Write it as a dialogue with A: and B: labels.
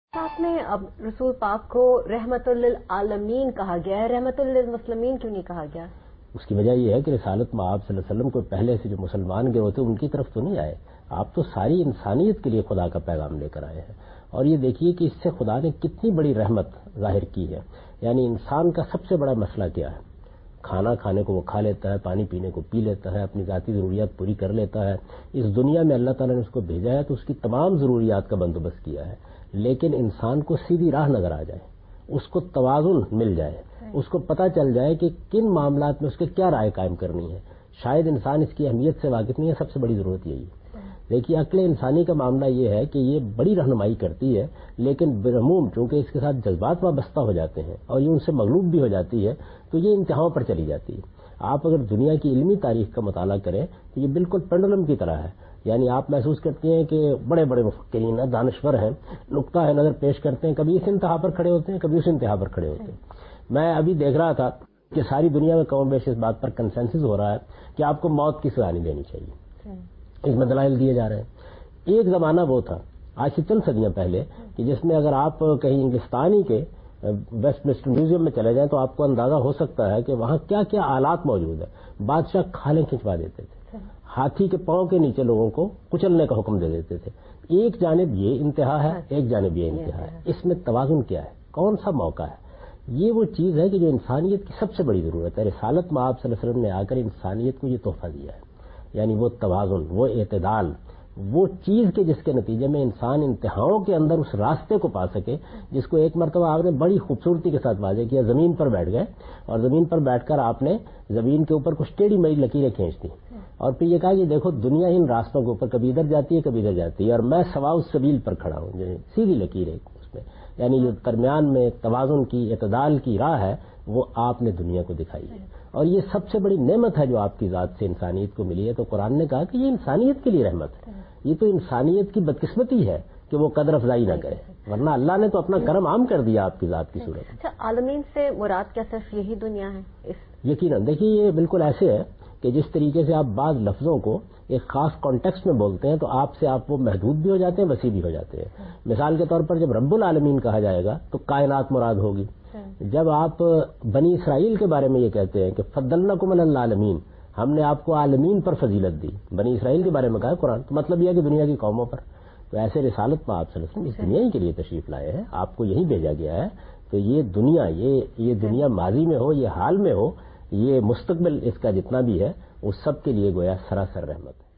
A: آپ نے اب رسول پاک کو رحمت للعالمین کہا گیا ہے، رحمت للمسلمین کیوں نہیں کہا گیا؟
B: اس کی وجہ یہ ہے کہ رسالت میں آپ صلی اللہ علیہ وسلم کو پہلے سے جو مسلمان گروہ تھے ان کی طرف تو نہیں آئے. آپ تو ساری انسانیت کے لیے خدا کا پیغام لے کر آئے ہیں. اور یہ دیکھیے کہ اس سے خدا نے کتنی بڑی رحمت ظاہر کی ہے. یعنی انسان کا سب سے بڑا مسئلہ کیا ہے؟ کھانا کھانے کو وہ کھا لیتا ہے، پانی پینے کو پی لیتا ہے، اپنی ذاتی ضروریات پوری کر لیتا ہے. اس دنیا میں اللہ تعالیٰ نے اس کو بھیجا ہے تو اس کی تمام ضروریات کا بندوبست کیا ہے. لیکن انسان کو سیدھی راہ نظر آ جائے، اس کو توازن مل جائے، اس کو پتہ چل جائے کہ کن معاملات میں اس کے کیا رائے قائم کرنی ہے. شاید انسان اس کی اہمیت سے واقف نہیں ہے. سب سے بڑی ضرورت یہی ہے. دیکھیے عقل انسانی کا معاملہ یہ ہے کہ یہ بڑی رہنمائی کرتی ہے، لیکن بالعموم چونکہ اس کے ساتھ جذبات وابستہ ہو جاتے ہیں اور یہ ان سے مغلوب بھی ہو جاتی ہے تو یہ انتہاؤں پر چلی جاتی ہے. آپ اگر دنیا کی علمی تاریخ کا مطالعہ کریں تو یہ بالکل پینڈولم کی طرح ہے. یعنی آپ محسوس کرتے ہیں کہ بڑے بڑے مفکرین دانشور ہیں، نقطہ نظر پیش کرتے ہیں، کبھی اس انتہا پر کھڑے ہوتے ہیں، کبھی اس انتہا پر کھڑے ہوتے ہیں. میں ابھی دیکھ رہا تھا کہ ساری دنیا میں کم و بیش اس بات پر کنسنسس ہو رہا ہے کہ آپ کو موت کی سزا نہیں دینی چاہیے. اس میں دلائل دیے جا رہے ہیں. ایک زمانہ وہ تھا آج سے چند صدیاں پہلے کہ جس میں اگر آپ کہیں انگلستانی کے ویسٹ منسٹر میوزیم میں چلے جائیں تو آپ کو اندازہ ہو سکتا ہے کہ وہاں کیا کیا آلات موجود ہیں. بادشاہ کھالیں کھنچوا دیتے تھے، ہاتھی کے پاؤں کے نیچے لوگوں کو کچلنے کا حکم دے دیتے تھے. ایک جانب یہ انتہا ہے، ایک جانب یہ انتہا ہے. اس میں توازن کیا ہے؟ کون سا موقع ہے؟ یہ وہ چیز ہے کہ جو انسانیت کی سب سے بڑی ضرورت ہے. رسالت میں آپ صلی اللہ علیہ وسلم نے آ کر انسانیت کو یہ تحفہ دیا ہے. یعنی وہ توازن، وہ اعتدال، وہ چیز کے جس کے نتیجے میں انسان انتہاؤں کے اندر اس راستے کو پا سکے جس کو ایک مرتبہ آپ نے بڑی خوبصورتی کے ساتھ واضح کیا. زمین پر بیٹھ گئے اور زمین پر بیٹھ کر آپ نے زمین کے اوپر کچھ ٹیڑھی میڑھی لکیریں کھینچ دی اور پھر یہ کہا کہ دیکھو دنیا ان راستوں کے اوپر کبھی ادھر جاتی ہے کبھی ادھر جاتی ہے اور میں سوا اس سبیل پر کھڑا ہوں. سیدھی لکیر ہے اس میں. یعنی جو درمیان میں توازن کی، اعتدال کی راہ ہے وہ آپ نے دنیا کو دکھائی ہے. اور یہ سب سے بڑی نعمت ہے جو آپ کی ذات سے انسانیت کو ملی ہے. تو قرآن نے کہا کہ یہ انسانیت کے لیے رحمت ہے. یہ تو انسانیت کی بدقسمتی ہے کہ وہ قدر افزائی نہ کرے، ورنہ اللہ نے تو اپنا کرم عام کر دیا آپ کی ذات کی صورت.
A: اچھا، عالمین سے مراد کیا صرف یہی دنیا ہے؟
B: یقیناً دیکھیے یہ بالکل ایسے ہے کہ جس طریقے سے آپ بعض لفظوں کو ایک خاص کانٹیکسٹ میں بولتے ہیں تو آپ سے آپ وہ محدود بھی ہو جاتے ہیں، وسیع بھی ہو جاتے ہیں. مثال کے طور پر جب رب العالمین کہا جائے گا تو کائنات مراد ہوگی. جب آپ بنی اسرائیل کے بارے میں یہ کہتے ہیں کہ فضلناکم علی العالمین، ہم نے آپ کو عالمین پر فضیلت دی، بنی اسرائیل کے بارے میں کہا قرآن، تو مطلب یہ ہے کہ دنیا کی قوموں پر. تو ایسے رسالت میں آپ صلی اللہ علیہ وسلم اس دنیا ہی کے لیے تشریف لائے ہیں، آپ کو یہی بھیجا گیا ہے. تو یہ دنیا، یہ دنیا ماضی میں ہو، یہ حال میں ہو، یہ مستقبل اس کا جتنا بھی ہے وہ سب کے لیے گویا سراسر رحمت ہے.